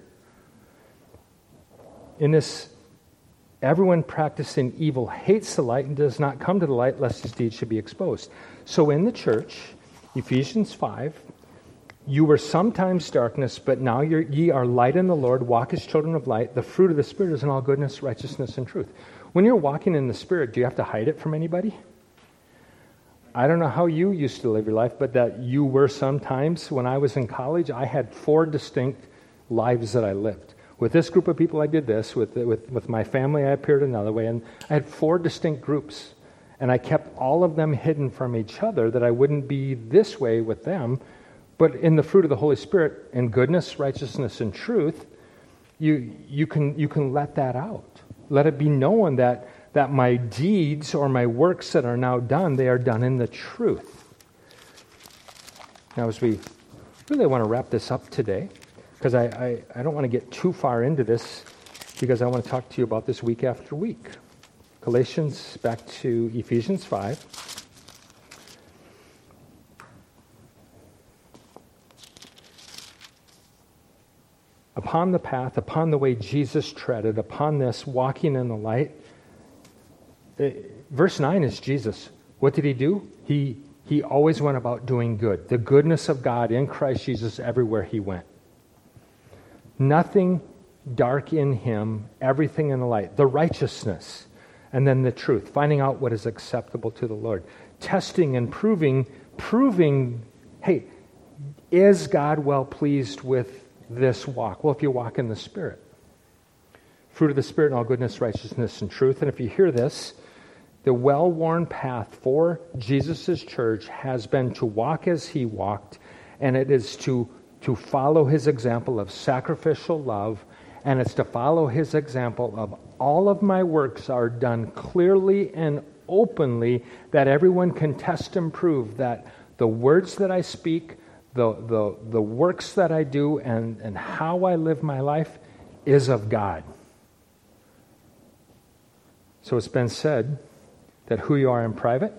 In this, everyone practicing evil hates the light and does not come to the light lest his deeds should be exposed. So in the church, Ephesians five, you were sometimes darkness, but now you're, ye are light in the Lord, walk as children of light. The fruit of the Spirit is in all goodness, righteousness, and truth. When you're walking in the Spirit, do you have to hide it from anybody? I don't know how you used to live your life, but that you were sometimes. When I was in college, I had four distinct lives that I lived. With this group of people, I did this. With, with, with my family, I appeared another way. And I had four distinct groups. And I kept all of them hidden from each other, that I wouldn't be this way with them. But in the fruit of the Holy Spirit, in goodness, righteousness, and truth, you you can you can let that out. Let it be known that, that my deeds or my works that are now done, they are done in the truth. Now, as we really want to wrap this up today, because I, I, I don't want to get too far into this, because I want to talk to you about this week after week. Galatians, back to Ephesians five. Upon upon the path, upon the way Jesus treaded, upon this walking in the light. Verse nine is Jesus. What did he do? He, he always went about doing good. The goodness of God in Christ Jesus everywhere he went. Nothing dark in him, everything in the light. The righteousness, and then the truth. Finding out what is acceptable to the Lord. Testing and proving, proving, hey, is God well pleased with this walk? Well, if you walk in the Spirit. Fruit of the Spirit in all goodness, righteousness, and truth. And if you hear this, the well-worn path for Jesus' church has been to walk as he walked, and it is to, to follow his example of sacrificial love, and it's to follow his example of all of my works are done clearly and openly, that everyone can test and prove that the words that I speak, the, the, the works that I do, and, and how I live my life is of God. So it's been said that who you are in private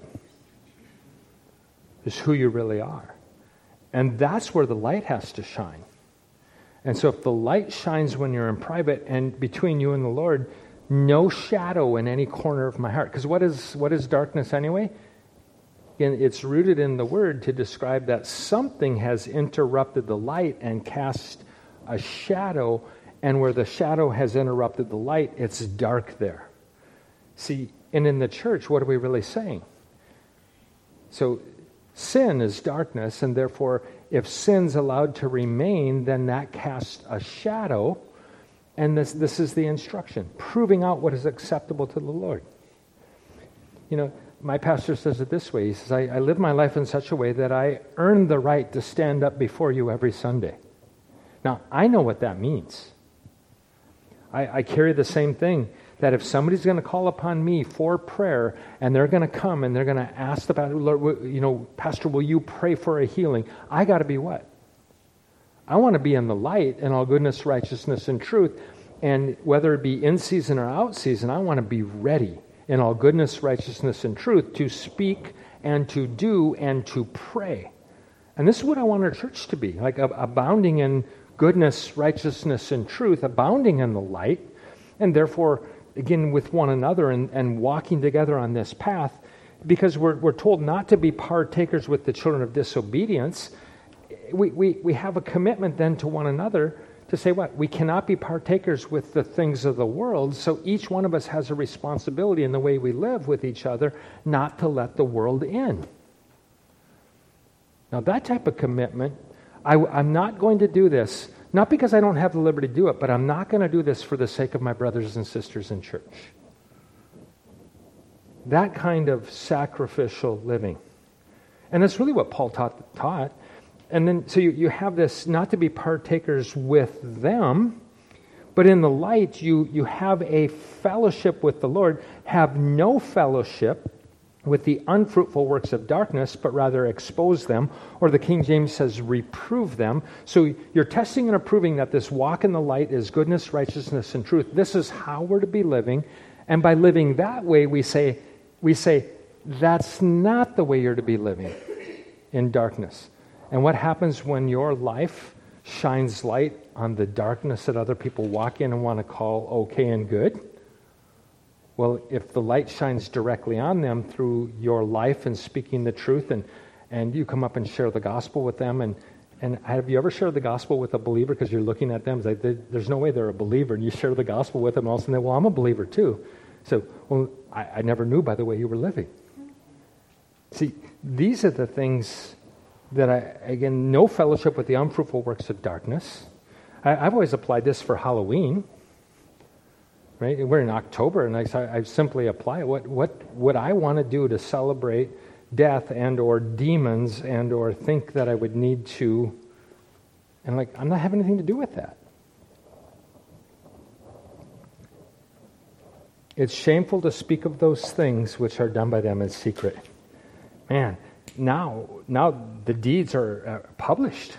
is who you really are. And that's where the light has to shine. And so if the light shines when you're in private and between you and the Lord, no shadow in any corner of my heart. Because what is what is darkness anyway? Again, it's rooted in the word to describe that something has interrupted the light and cast a shadow, and where the shadow has interrupted the light, it's dark there. See, and in the church, what are we really saying? So sin is darkness, and therefore, if sin's allowed to remain, then that casts a shadow, and this, this is the instruction, proving out what is acceptable to the Lord. You know, my pastor says it this way. He says, I, I live my life in such a way that I earn the right to stand up before you every Sunday. Now, I know what that means. I, I carry the same thing, that if somebody's going to call upon me for prayer, and they're going to come and they're going to ask about, Lord, you know, Pastor, will you pray for a healing? I got to be what? I want to be in the light in all goodness, righteousness, and truth. And whether it be in season or out season, I want to be ready in all goodness, righteousness, and truth to speak and to do and to pray. And this is what I want our church to be, like abounding in goodness, righteousness, and truth, abounding in the light, and therefore, again, with one another and, and walking together on this path, because we're, we're told not to be partakers with the children of disobedience. We, we, we have a commitment then to one another to say what? We cannot be partakers with the things of the world, so each one of us has a responsibility in the way we live with each other not to let the world in. Now that type of commitment, I, I'm not going to do this, not because I don't have the liberty to do it, but I'm not going to do this for the sake of my brothers and sisters in church. That kind of sacrificial living. And that's really what Paul taught. taught. And then, so you, you have this, not to be partakers with them, but in the light, you, you have a fellowship with the Lord, have no fellowship with the unfruitful works of darkness, but rather expose them, or the King James says reprove them. So you're testing and approving that this walk in the light is goodness, righteousness, and truth. This is how we're to be living, and by living that way, we say, we say, that's not the way you're to be living in darkness. And what happens when your life shines light on the darkness that other people walk in and want to call okay and good? Well, if the light shines directly on them through your life and speaking the truth, and, and you come up and share the gospel with them, and, and have you ever shared the gospel with a believer because you're looking at them? It's like, there's no way they're a believer, and you share the gospel with them, and all of a sudden, well, I'm a believer too. So, well, I, I never knew by the way you were living. See, these are the things that I, again, no fellowship with the unfruitful works of darkness. I, I've always applied this for Halloween. Right? We're in October, and I, I simply apply it. What what would I want to do to celebrate death and or demons and or think that I would need to? And like, I'm not having anything to do with that. It's shameful to speak of those things which are done by them in secret. Man, now now the deeds are uh, published.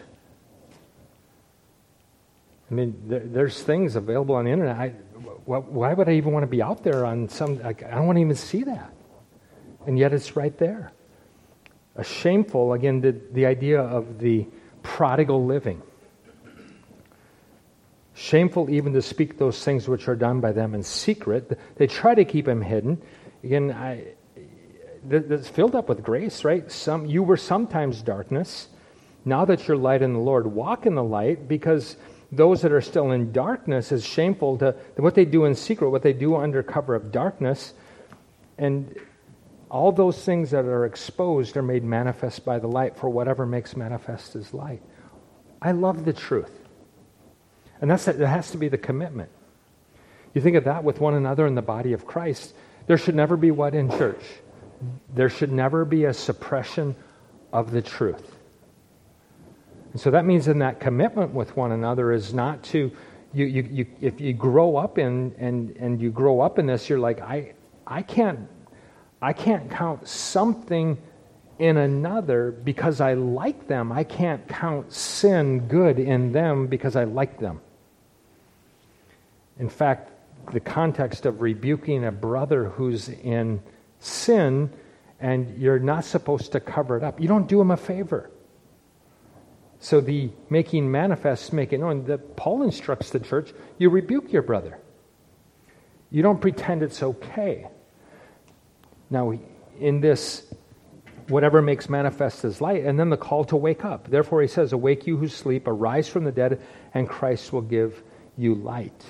I mean, there, there's things available on the internet. I, why would I even want to be out there on some, like, I don't want to even see that. And yet it's right there. A shameful, again, the, the idea of the prodigal living. Shameful even to speak those things which are done by them in secret. They try to keep him hidden. Again, I, that's filled up with grace, right? Some you were sometimes darkness. Now that you're light in the Lord, walk in the light, because those that are still in darkness is shameful to, to what they do in secret, what they do under cover of darkness. And all those things that are exposed are made manifest by the light, for whatever makes manifest is light. I love the truth. And that's that has to be the commitment. You think of that with one another in the body of Christ. There should never be what in church? There should never be a suppression of the truth. And so that means in that commitment with one another is not to, you, you, you if you grow up in and and you grow up in this, you're like, I I can't I can't count something in another because I like them. I can't count sin good in them because I like them. In fact, the context of rebuking a brother who's in sin and you're not supposed to cover it up, you don't do him a favor. So the making manifest, make it known, that Paul instructs the church, you rebuke your brother. You don't pretend it's okay. Now, in this, whatever makes manifest is light, and then the call to wake up. Therefore, he says, awake you who sleep, arise from the dead, and Christ will give you light.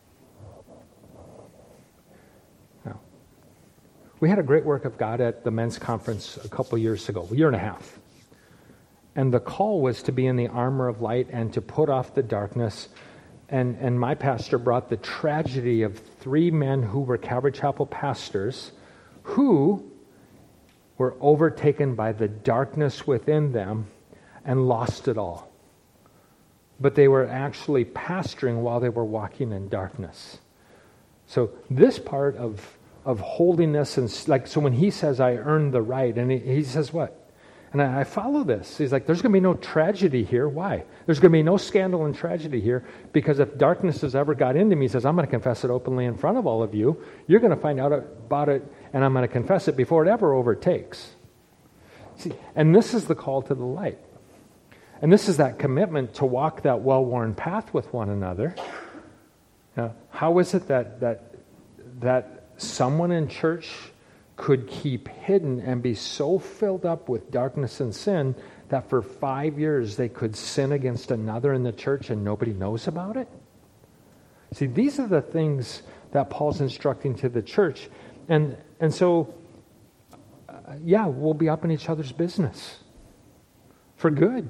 Now, we had a great work of God at the men's conference a couple years ago, a year and a half. And the call was to be in the armor of light and to put off the darkness. And, and my pastor brought the tragedy of three men who were Calvary Chapel pastors who were overtaken by the darkness within them and lost it all. But they were actually pastoring while they were walking in darkness. So this part of, of holiness, and like, so when he says, I earned the right, and he, he says what? And I, I follow this. He's like, there's going to be no tragedy here. Why? There's going to be no scandal and tragedy here, because if darkness has ever got into me, he says, I'm going to confess it openly in front of all of you. You're going to find out about it, and I'm going to confess it before it ever overtakes. See, and this is the call to the light. And this is that commitment to walk that well-worn path with one another. Now, how is it that that that someone in church could keep hidden and be so filled up with darkness and sin that for five years they could sin against another in the church and nobody knows about it? See, these are the things that Paul's instructing to the church. And and so, uh, yeah, we'll be up in each other's business for good.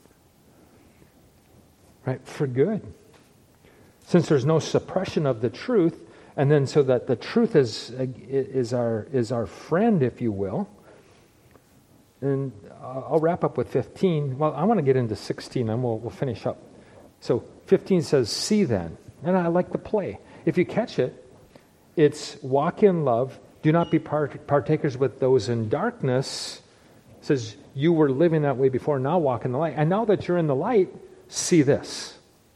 Right? For good. Since there's no suppression of the truth, and then so that the truth is is our is our friend, if you will. And I'll wrap up with fifteen. Well, I want to get into sixteen, and we'll we'll finish up. So fifteen says, "See then," and I like the play. If you catch it, it's walk in love. Do not be part- partakers with those in darkness. It says you were living that way before. Now walk in the light, and now that you're in the light, see this.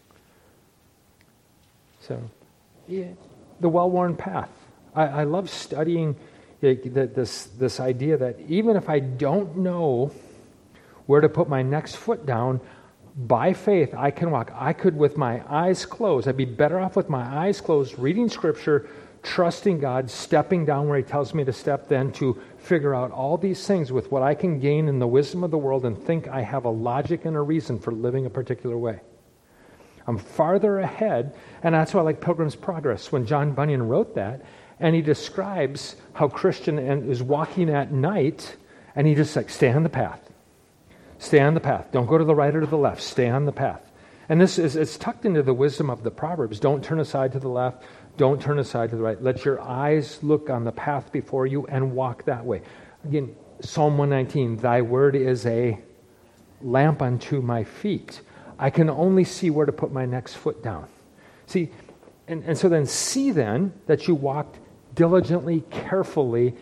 So, yeah. The well-worn path. I, I love studying the, the, this this idea that even if I don't know where to put my next foot down, by faith I can walk. I could, with my eyes closed, I'd be better off with my eyes closed, reading Scripture, trusting God, stepping down where He tells me to step, than to figure out all these things with what I can gain in the wisdom of the world and think I have a logic and a reason for living a particular way. I'm farther ahead, and that's why I like Pilgrim's Progress, when John Bunyan wrote that, and he describes how Christian is walking at night, and he just like, stay on the path. Stay on the path. Don't go to the right or to the left. Stay on the path. And this is it's tucked into the wisdom of the Proverbs. Don't turn aside to the left. Don't turn aside to the right. Let your eyes look on the path before you and walk that way. Again, Psalm one nineteen, thy word is a lamp unto my feet. I can only see where to put my next foot down. See, and, and so then see then that you walked diligently, carefully,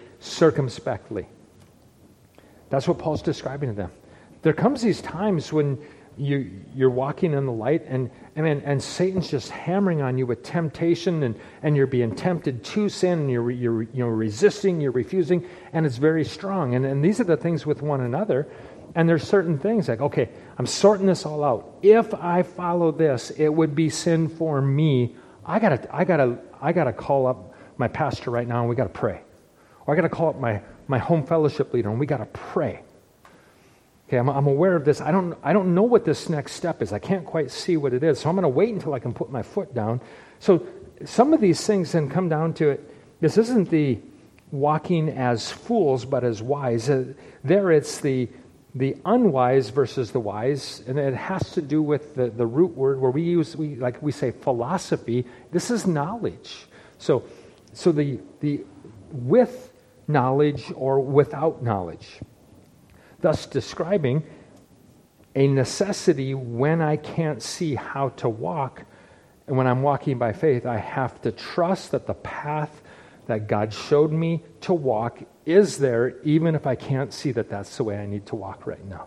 circumspectly. That's what Paul's describing to them. There comes these times when you, you're walking in the light, and, and, and Satan's just hammering on you with temptation, and, and you're being tempted to sin, and you're, you're you know, resisting, you're refusing, and it's very strong. And, and these are the things with one another. And there's certain things like, okay, I'm sorting this all out. If I follow this, it would be sin for me. I gotta, I gotta, I gotta call up my pastor right now, and we gotta pray. Or I gotta call up my, my home fellowship leader, and we gotta pray. Okay, I'm, I'm aware of this. I don't, I don't know what this next step is. I can't quite see what it is. So I'm going to wait until I can put my foot down. So some of these things then come down to it. This isn't the walking as fools, but as wise. Uh, there it's the the unwise versus the wise, and it has to do with the, the root word where we use, we like we say philosophy. This is knowledge. So, so the the with knowledge or without knowledge. Thus describing a necessity when I can't see how to walk, and when I'm walking by faith, I have to trust that the path that God showed me to walk is there, even if I can't see that that's the way I need to walk right now.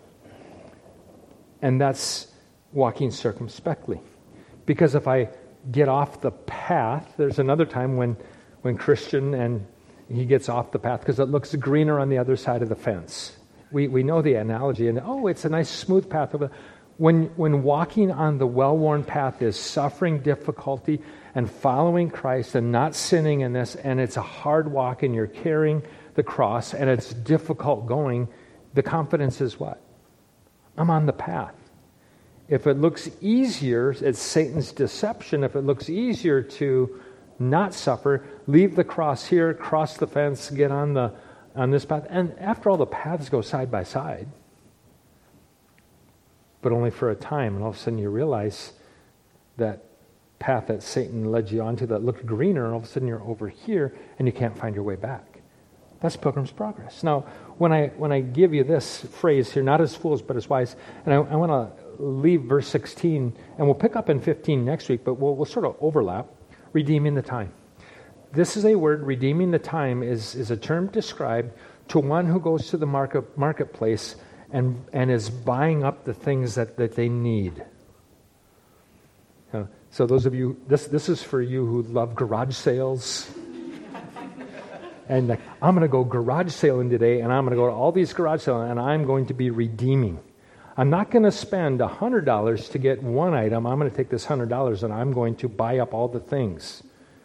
And that's walking circumspectly. Because if I get off the path, there's another time when, when Christian, and he gets off the path because it looks greener on the other side of the fence. We we know the analogy, and oh, it's a nice smooth path over. When when walking on the well-worn path is suffering, difficulty, and following Christ and not sinning in this, and it's a hard walk, and you're carrying the cross, and it's difficult going, the confidence is what? I'm on the path. If it looks easier, it's Satan's deception. If it looks easier to not suffer, leave the cross here, cross the fence, get on the on this path. And after all, the paths go side by side, but only for a time. And all of a sudden you realize that path that Satan led you onto that looked greener, and all of a sudden you're over here and you can't find your way back. That's Pilgrim's Progress. Now, when I when I give you this phrase here, not as fools but as wise, and I, I want to leave verse sixteen, and we'll pick up in fifteen next week, but we'll, we'll sort of overlap, redeeming the time. This is a word, redeeming the time, is, is a term described to one who goes to the market, marketplace and, and is buying up the things that, that they need. Uh, so those of you, this this is for you who love garage sales. And like, I'm going to go garage sailing today, and I'm going to go to all these garage sales, and I'm going to be redeeming. I'm not going to spend one hundred dollars to get one item. I'm going to take this one hundred dollars, and I'm going to buy up all the things.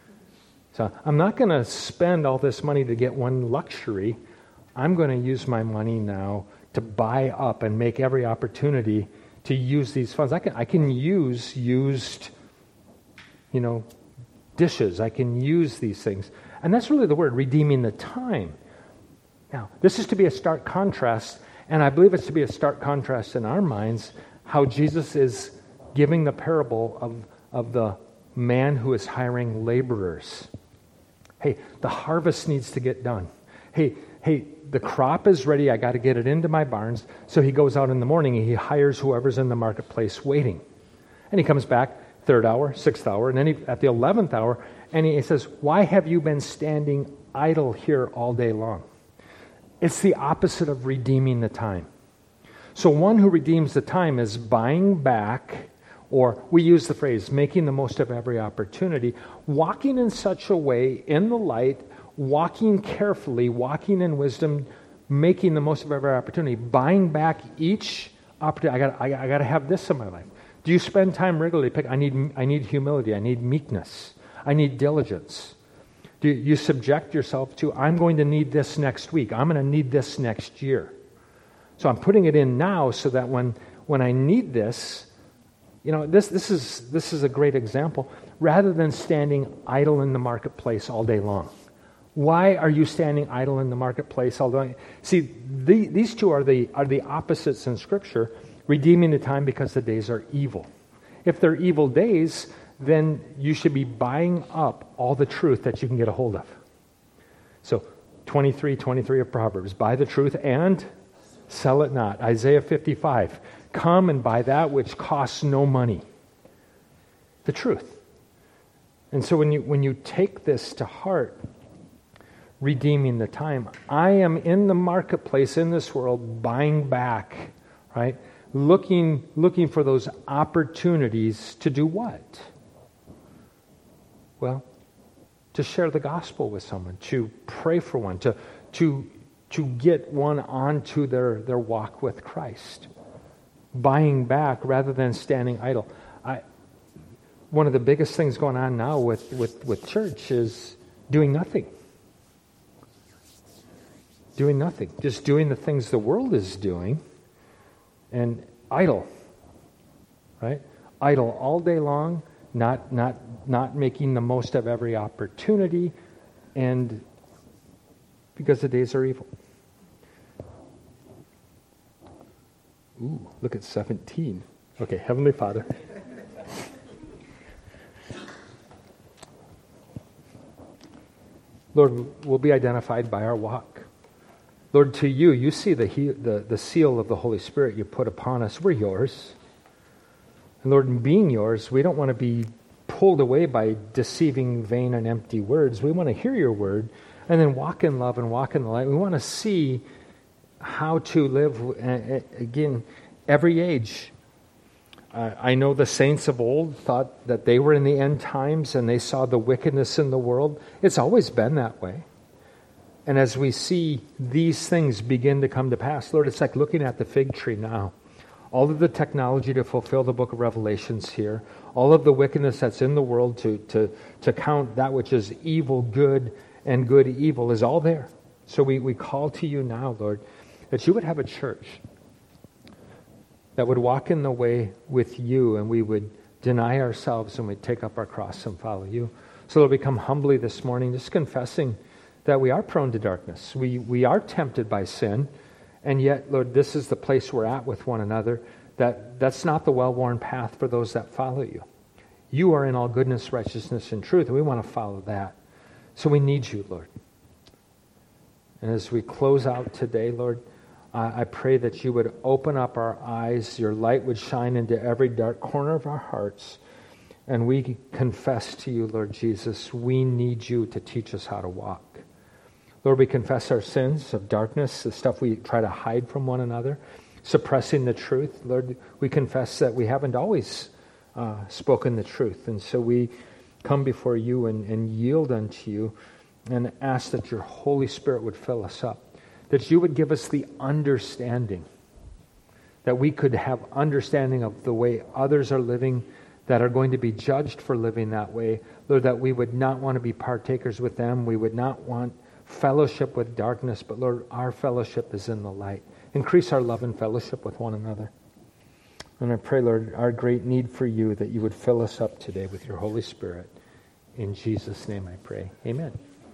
So I'm not going to spend all this money to get one luxury. I'm going to use my money now to buy up and make every opportunity to use these funds. I can I can use used, you know, dishes. I can use these things. And that's really the word, redeeming the time. Now, this is to be a stark contrast, and I believe it's to be a stark contrast in our minds, how Jesus is giving the parable of, of the man who is hiring laborers. Hey, the harvest needs to get done. Hey, hey, the crop is ready. I got to get it into my barns. So he goes out in the morning and he hires whoever's in the marketplace waiting. And he comes back third hour, sixth hour, and then he, at the eleventh hour, and he says, "Why have you been standing idle here all day long?" It's the opposite of redeeming the time. So one who redeems the time is buying back, or we use the phrase, making the most of every opportunity, walking in such a way in the light, walking carefully, walking in wisdom, making the most of every opportunity, buying back each opportunity. I got, I, I got to have this in my life. Do you spend time regularly? Pick, I need, I need humility. I need meekness. I need diligence. Do you subject yourself to, I'm going to need this next week. I'm going to need this next year. So I'm putting it in now so that when, when I need this, you know, this this is this is a great example. Rather than standing idle in the marketplace all day long. Why are you standing idle in the marketplace all day? See, the, these two are the are the opposites in Scripture. Redeeming the time because the days are evil. If they're evil days, then you should be buying up all the truth that you can get a hold of. So, twenty-three twenty-three of Proverbs, buy the truth and sell it not. Isaiah fifty-five, come and buy that which costs no money. The truth. And so when you when you take this to heart, redeeming the time, I am in the marketplace in this world buying back, right? looking, looking for those opportunities to do what? Well, to share the gospel with someone, to pray for one, to, to, to get one onto their, their walk with Christ. Buying back rather than standing idle. I, one of the biggest things going on now with, with, with church is doing nothing. Doing nothing. Just doing the things the world is doing and idle. Right? Idle all day long, not not not making the most of every opportunity, and because the days are evil. Ooh, look at seventeen. Okay, Heavenly Father. Lord, we'll be identified by our walk. Lord, to you, you see the, he, the, the seal of the Holy Spirit you put upon us. We're yours. And Lord, in being yours, we don't want to be pulled away by deceiving, vain, and empty words. We want to hear your word and then walk in love and walk in the light. We want to see how to live, uh, again, every age. Uh, I know the saints of old thought that they were in the end times and they saw the wickedness in the world. It's always been that way. And as we see these things begin to come to pass, Lord, it's like looking at the fig tree now. All of the technology to fulfill the book of Revelations here, all of the wickedness that's in the world to, to, to count that which is evil, good, and good, evil is all there. So we, we call to you now, Lord, that you would have a church that would walk in the way with you, and we would deny ourselves and we'd take up our cross and follow you. So Lord, we come humbly this morning, just confessing that we are prone to darkness. We we are tempted by sin, and yet, Lord, this is the place we're at with one another. That that's not the well-worn path for those that follow you. You are in all goodness, righteousness, and truth, and we want to follow that. So we need you, Lord. And as we close out today, Lord, I pray that you would open up our eyes, your light would shine into every dark corner of our hearts, and we confess to you, Lord Jesus, we need you to teach us how to walk. Lord, we confess our sins of darkness, the stuff we try to hide from one another, suppressing the truth. Lord, we confess that we haven't always uh, spoken the truth, and so we come before you and, and yield unto you and ask that your Holy Spirit would fill us up. That you would give us the understanding, that we could have understanding of the way others are living that are going to be judged for living that way. Lord, that we would not want to be partakers with them. We would not want fellowship with darkness, but Lord, our fellowship is in the light. Increase our love and fellowship with one another. And I pray, Lord, our great need for you, that you would fill us up today with your Holy Spirit. In Jesus' name I pray. Amen.